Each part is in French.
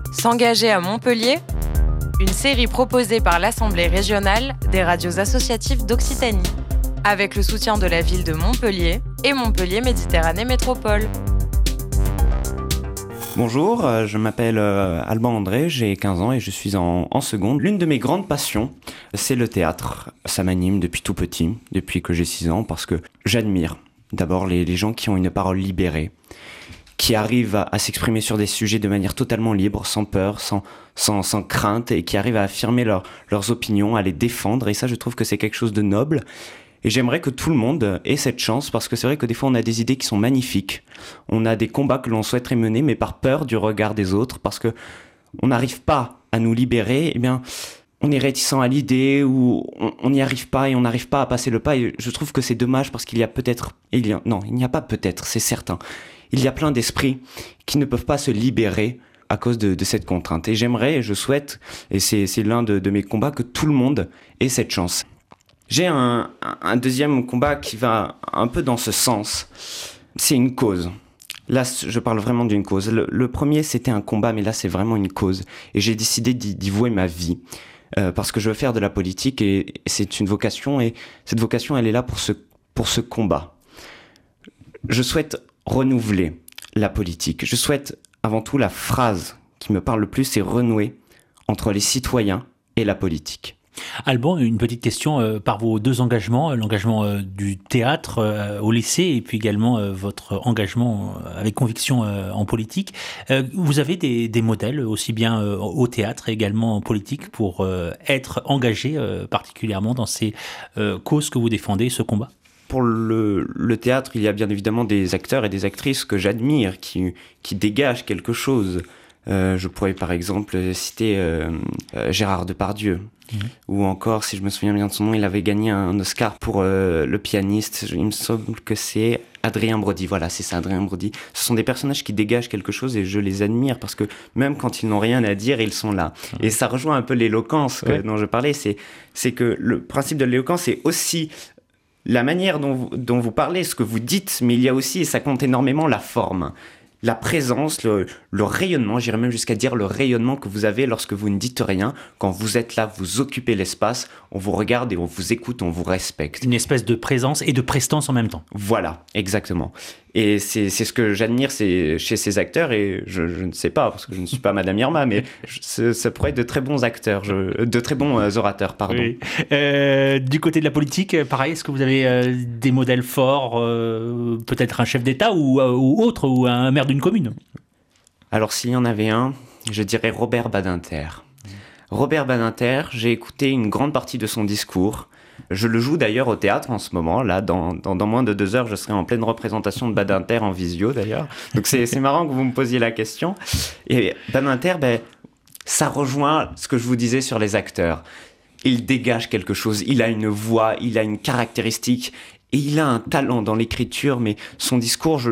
S'engager à Montpellier, une série proposée par l'Assemblée régionale des radios associatives d'Occitanie, avec le soutien de la ville de Montpellier et Montpellier Méditerranée Métropole. Bonjour, je m'appelle Alban André, j'ai 15 ans et je suis en seconde. L'une de mes grandes passions, c'est le théâtre. Ça m'anime depuis tout petit, depuis que j'ai 6 ans, parce que j'admire d'abord les gens qui ont une parole libérée, qui arrivent à s'exprimer sur des sujets de manière totalement libre, sans peur, sans crainte, et qui arrivent à affirmer leurs opinions, à les défendre. Et ça, je trouve que c'est quelque chose de noble. Et j'aimerais que tout le monde ait cette chance, parce que c'est vrai que des fois, on a des idées qui sont magnifiques. On a des combats que l'on souhaiterait mener, mais par peur du regard des autres, parce que on n'arrive pas à nous libérer, eh bien, on est réticent à l'idée, ou on n'y arrive pas, et on n'arrive pas à passer le pas. Et je trouve que c'est dommage, parce qu'il y a peut-être... Non, il n'y a pas peut-être, c'est certain. Il y a plein d'esprits qui ne peuvent pas se libérer à cause de cette contrainte. Et j'aimerais, et je souhaite, et c'est l'un de mes combats, que tout le monde ait cette chance. J'ai un deuxième combat qui va un peu dans ce sens. C'est une cause. Là, je parle vraiment d'une cause. Le premier, c'était un combat, mais là, c'est vraiment une cause. Et j'ai décidé d'y vouer ma vie. Parce que je veux faire de la politique et c'est une vocation. Et cette vocation, elle est là pour ce combat. Je souhaite renouveler la politique. Je souhaite, avant tout, la phrase qui me parle le plus, c'est renouer entre les citoyens et la politique. Alban, une petite question par vos deux engagements, l'engagement du théâtre au lycée et puis également votre engagement avec conviction en politique. Vous avez des modèles aussi bien au théâtre et également en politique pour être engagé particulièrement dans ces causes que vous défendez, ce combat ? Pour le théâtre, il y a bien évidemment des acteurs et des actrices que j'admire, qui dégagent quelque chose. Je pourrais par exemple citer Gérard Depardieu. Ou encore, si je me souviens bien de son nom, il avait gagné un Oscar pour le pianiste. Il me semble que c'est Adrien Brody. Voilà, c'est ça, Adrien Brody. Ce sont des personnages qui dégagent quelque chose et je les admire parce que même quand ils n'ont rien à dire, ils sont là. Et ça rejoint un peu l'éloquence dont je parlais. C'est que le principe de l'éloquence, c'est aussi la manière dont vous parlez, ce que vous dites, mais il y a aussi, et ça compte énormément, la forme. La présence, le rayonnement, j'irais même jusqu'à dire le rayonnement que vous avez lorsque vous ne dites rien. Quand vous êtes là, vous occupez l'espace, on vous regarde et on vous écoute, on vous respecte. Une espèce de présence et de prestance en même temps. Voilà, exactement. Et c'est ce que j'admire chez ces acteurs, et je ne sais pas, parce que je ne suis pas Madame Irma, mais ça pourrait être de très bons acteurs, de très bons orateurs, pardon. Oui. Du côté de la politique, pareil, est-ce que vous avez des modèles forts, peut-être un chef d'État ou autre, ou un maire d'une commune ? Alors s'il y en avait un, je dirais Robert Badinter. Robert Badinter, j'ai écouté une grande partie de son discours. Je le joue d'ailleurs au théâtre en ce moment. Là, dans moins de 2 heures, je serai en pleine représentation de Badinter en visio d'ailleurs. Donc c'est marrant que vous me posiez la question. Et Badinter, ça rejoint ce que je vous disais sur les acteurs. Il dégage quelque chose, il a une voix, il a une caractéristique. Et il a un talent dans l'écriture, mais son discours,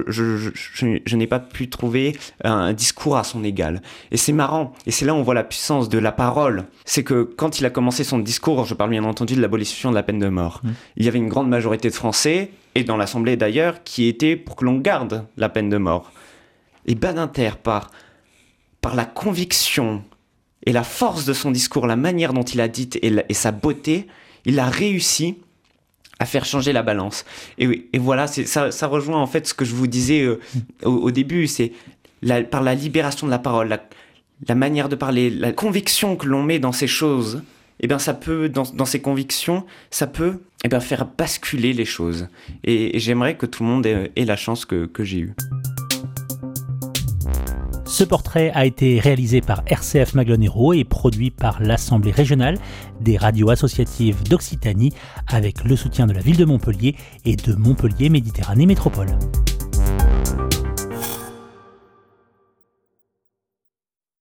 je n'ai pas pu trouver un discours à son égal. Et c'est marrant, et c'est là où on voit la puissance de la parole. C'est que quand il a commencé son discours, je parle bien entendu de l'abolition de la peine de mort, il y avait une grande majorité de Français, et dans l'Assemblée d'ailleurs, qui étaient pour que l'on garde la peine de mort. Et Badinter, par la conviction et la force de son discours, la manière dont il a dit et sa beauté, il a réussi à faire changer la balance. Et voilà, ça rejoint en fait ce que je vous disais au début, c'est par la libération de la parole, la manière de parler, la conviction que l'on met dans ces choses, eh bien ça peut, dans ces convictions, ça peut faire basculer les choses. Et j'aimerais que tout le monde ait la chance que j'ai eue. Ce portrait a été réalisé par RCF Maglone-Hérault et produit par l'Assemblée régionale des radios associatives d'Occitanie avec le soutien de la ville de Montpellier et de Montpellier Méditerranée Métropole.